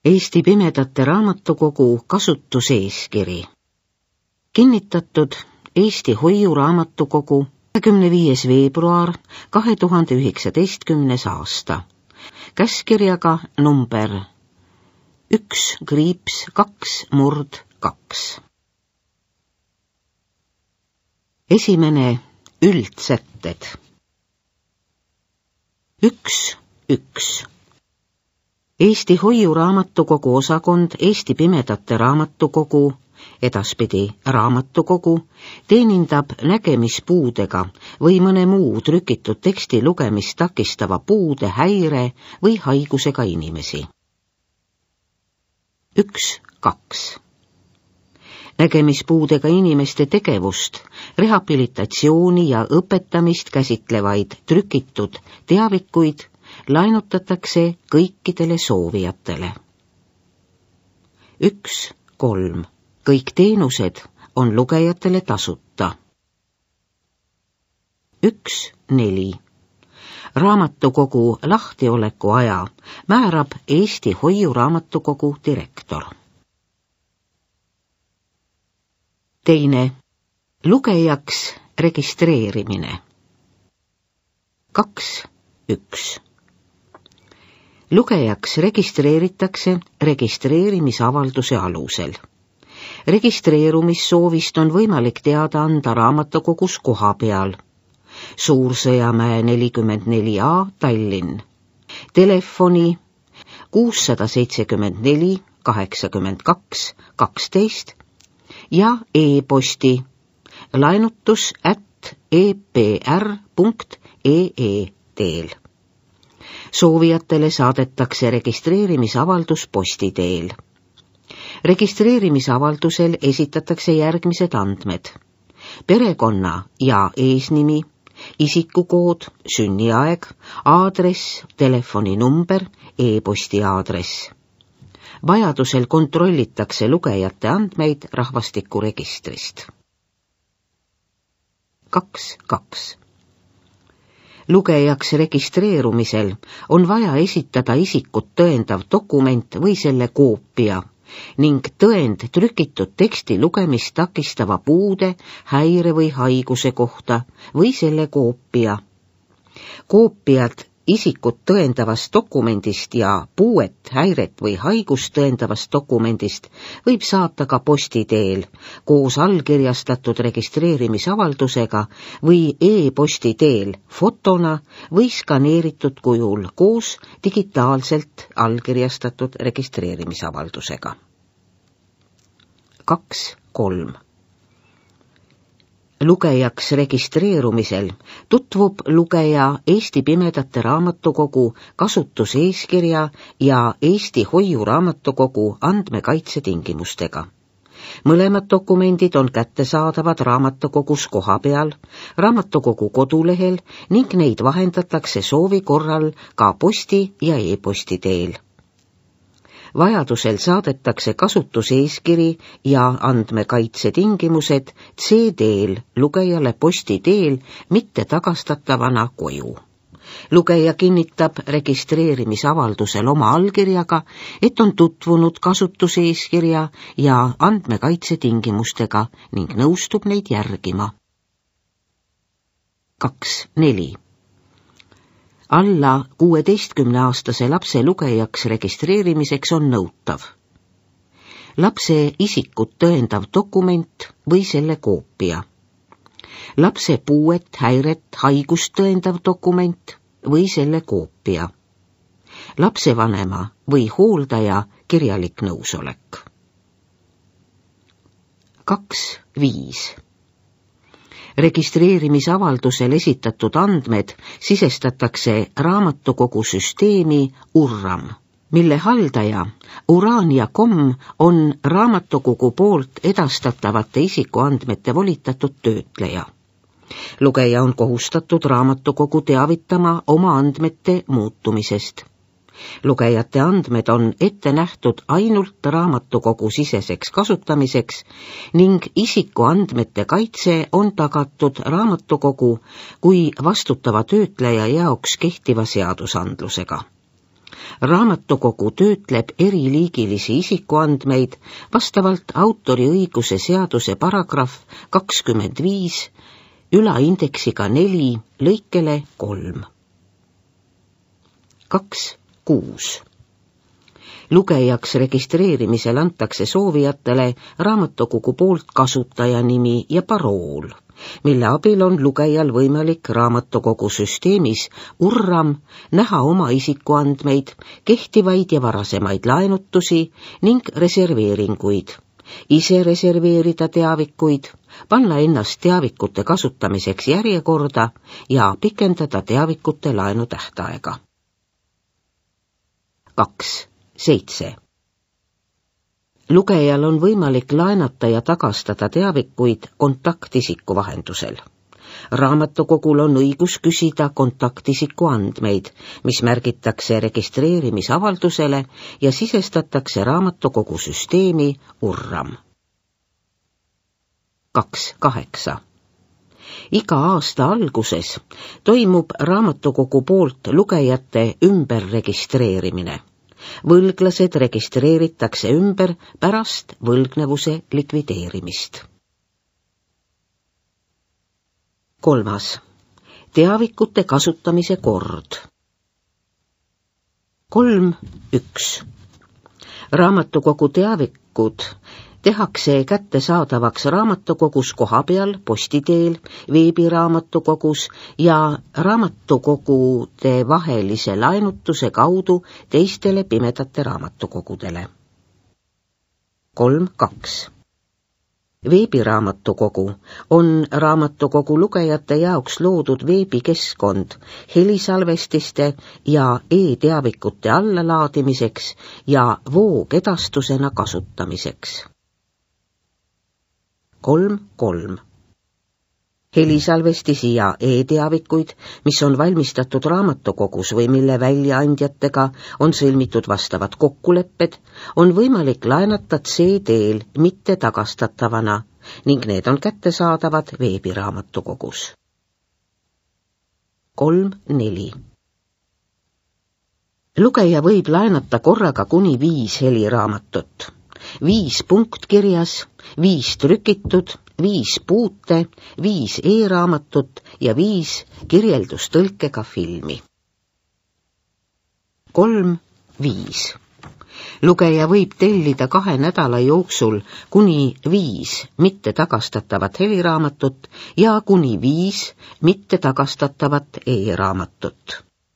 Eesti Pimedate Raamatukogu kasutuseeskiri. Kinnitatud Eesti Hoiuraamatukogu 25. veebruar 2019. aasta. Käskirjaga number 1/2/2. Esimene üldsätted. 1.1. Eesti Hoiuraamatukogu osakond Eesti Pimedate Raamatukogu, edaspidi raamatukogu, teenindab nägemispuudega või mõne muu trükitud teksti lugemist takistava puude, häire või haigusega inimesi. 1.2. Nägemispuudega inimeste tegevust, rehabilitatsiooni ja õpetamist käsitlevaid trükitud teavikuid laenutatakse kõikidele soovijatele. 1.3. Kõik teenused on lugejatele tasuta. 1.4. Raamatukogu lahtioleku aja määrab Eesti Hoiuraamatukogu direktor. 2. Lugejaks registreerimine. 2.1. Lugejaks registreeritakse registreerimisavalduse alusel. Registreerumissoovist on võimalik teada anda raamatukogus kohapeal. Suur-Sõjamäe 44A, Tallinn. Telefoni 674 82 12 ja e-posti laenutus@epr.ee teel. Soovijatele saadetakse registreerimisavaldus posti teel. Registreerimisavaldusel esitatakse järgmised andmed: perekonna- ja eesnimi, isikukood, sünniaeg, aadress, telefoninumber, e-posti aadress. Vajadusel kontrollitakse lugejate andmeid rahvastikuregistrist. 2.2. Lugejaks registreerumisel on vaja esitada isikut tõendav dokument või selle koopia ning tõend trükitud teksti lugemist takistava puude, häire või haiguse kohta või selle koopia. Koopiad isikut tõendavast dokumendist ja puuet, häiret või haigust tõendavast dokumendist võib saata ka posti teel koos allkirjastatud registreerimisavaldusega või e-posti teel fotona või skaneeritud kujul koos digitaalselt allkirjastatud registreerimisavaldusega. 2.3. Lugejaks registreerumisel tutvub lugeja Eesti Pimedate Raamatukogu kasutuseeskirja ja Eesti Hoiuraamatukogu andmekaitsetingimustega. Mõlemad dokumendid on kättesaadavad raamatukogus kohapeal, raamatukogu kodulehel ning neid vahendatakse soovi korral ka posti ja e-posti teel. Vajadusel saadetakse kasutuseeskiri ja andmekaitsetingimused CD-l lugejale posti teel mitte tagastatavana koju. Lugeja kinnitab registreerimisavaldusel oma allkirjaga, et on tutvunud kasutuseeskirja ja andmekaitsetingimustega ning nõustub neid järgima. 2.4. Alla 16-aastase lapse lugejaks registreerimiseks on nõutav lapse isikut tõendav dokument või selle koopia, lapse puuet, häiret, haigust tõendav dokument või selle koopia, lapsevanema või hooldaja kirjalik nõusolek. 2.5. Registreerimisavaldusel esitatud andmed sisestatakse raamatukogu süsteemi URRAM, mille haldaja Urania.com on raamatukogu poolt edastatavate isikuandmete volitatud töötleja. Lugeja on kohustatud raamatukogu teavitama oma andmete muutumisest. Lugejate andmed on ette nähtud ainult raamatukogu siseseks kasutamiseks ning isikuandmete kaitse on tagatud raamatukogu kui vastutava töötleja jaoks kehtiva seadusandlusega. raamatukogu töötleb eriliigilisi isikuandmeid vastavalt autoriõiguse seaduse paragrahv 25 ülaindeksiga 4 lõikele 3. 2.6. Lugejaks registreerimisel antakse soovijatele raamatukogu poolt kasutajanimi ja parool, mille abil on lugejal võimalik raamatukogu süsteemis URRAM näha oma isikuandmeid, kehtivaid ja varasemaid laenutusi ning reserveeringuid, ise reserveerida teavikuid, panna ennast teavikute kasutamiseks järjekorda ja pikendada teavikute laenutähtaega. 2.7. Lugejal on võimalik laenata ja tagastada teavikuid kontaktisiku vahendusel. Raamatukogul on õigus küsida kontaktisiku andmeid, mis märgitakse registreerimisavaldusele ja sisestatakse raamatukogu süsteemi URRAM. 2.8. Iga aasta alguses toimub raamatukogu poolt lugejate ümberregistreerimine. Võlglased registreeritakse ümber pärast võlgnevuse likvideerimist. 3. Teavikute kasutamise kord. 3.1. Raamatukogu teavikud tehakse kättesaadavaks raamatukogus kohapeal, posti teel, veebiraamatukogus ja raamatukogude vahelise laenutuse kaudu teistele pimedate raamatukogudele. 3.2. Veebiraamatukogu on raamatukogu lugejate jaoks loodud veebikeskkond helisalvestiste ja e-teavikute allalaadimiseks ja voogedastusena kasutamiseks. 3.3. Helisalvestisi ja e-teavikuid, mis on valmistatud raamatukogus või mille väljaandjatega on sõlmitud vastavad kokkulepped, on võimalik laenata CD-l mitte tagastatavana ning need on kättesaadavad veebiraamatukogus. 3.4. Lugeja võib laenata korraga kuni 5 heliraamatut. 5 punktkirjas, 5 trükitud, 5 puute, 5 e-raamatut ja 5 kirjeldustõlkega filmi. 3.5. Lugeja võib tellida 2 nädala jooksul kuni 5 mitte tagastatavat heliraamatut ja kuni 5 mitte tagastatavat e-raamatut.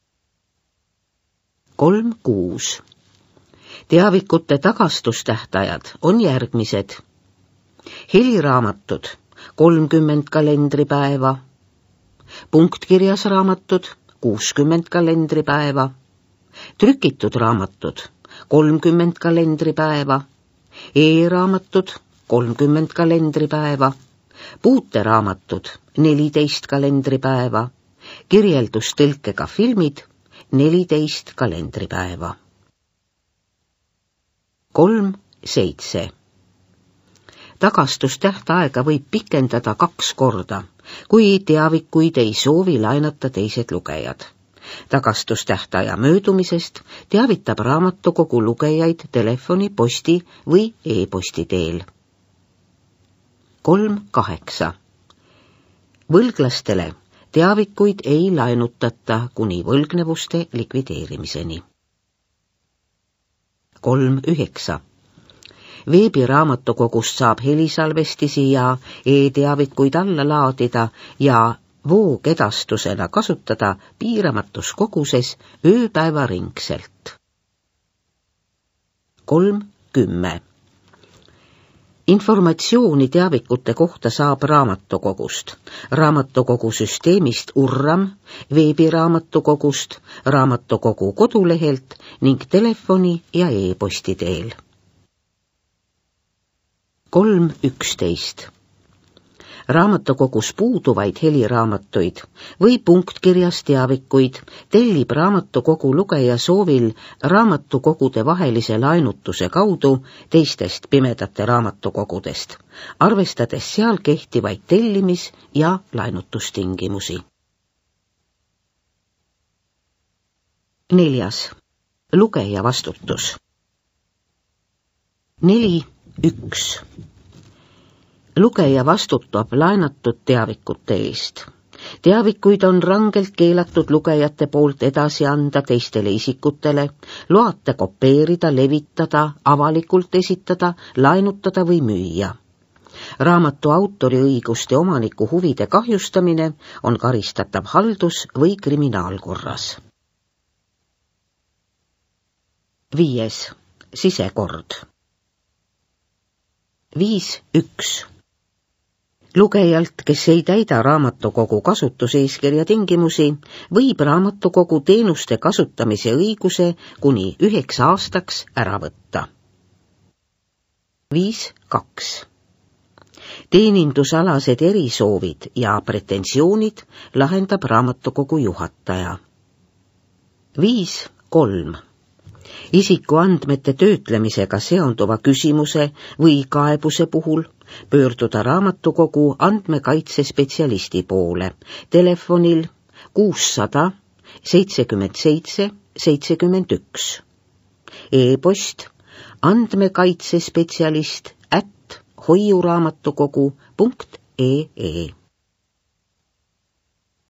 3.6. Teavikute tagastustähtajad on järgmised. Heliraamatud 30 kalendripäeva, punktkirjas raamatud 60 kalendripäeva, trükitud raamatud 30 kalendripäeva, e-raamatud 30 kalendripäeva, puuteraamatud 14 kalendripäeva, kirjeldustõlkega filmid 14 kalendripäeva. 3.7. Tagastustähtaega võib pikendada 2 korda, kui teavikuid ei soovi laenata teised lugejad. Tagastustähtaja möödumisest teavitab raamatukogu lugejaid telefoni, posti või e-posti teel. 3.8. Võlglastele teavikuid ei laenutata kuni võlgnevuste likvideerimiseni. 3.9. Veebiraamatukogust saab helisalvestisi ja e-teavikuid alla laadida ja voogedastusena kasutada piiramatus koguses ööpäevaringselt. 3.10. Informatsiooni teavikute kohta saab raamatukogust, raamatukogu süsteemist URRAM, veebiraamatukogust, raamatukogu kodulehelt ning telefoni ja e-posti teel. 3.11. Raamatukogus puuduvaid heliraamatuid või punktkirjas teavikuid tellib raamatukogu lugeja soovil raamatukogude vahelise laenutuse kaudu teistest pimedate raamatukogudest, arvestades seal kehtivaid tellimis- ja laenutustingimusi. 4. lugeja vastutus. 4.1. Lugeja vastutab laenatud teavikute eest. Teavikuid on rangelt keelatud lugejate poolt edasi anda teistele isikutele, loata kopeerida, levitada, avalikult esitada, laenutada või müüa. Raamatu autoriõiguste omaniku huvide kahjustamine on karistatav haldus- või kriminaalkorras. 5. Sisekord. 5.1. Lugejalt, kes ei täida raamatukogu kasutuseeskirja tingimusi, võib raamatukogu teenuste kasutamise õiguse kuni 9 aastaks ära võtta. 5.2. Teenindusalased erisoovid ja pretensioonid lahendab raamatukogu juhataja. 5.3. Isikuandmete töötlemisega seonduva küsimuse või kaebuse puhul pöörduda raamatukogu andmekaitsespetsialisti poole telefonil 600 77 71, e-post andmekaitsespetsialist @hoiuraamatukogu.ee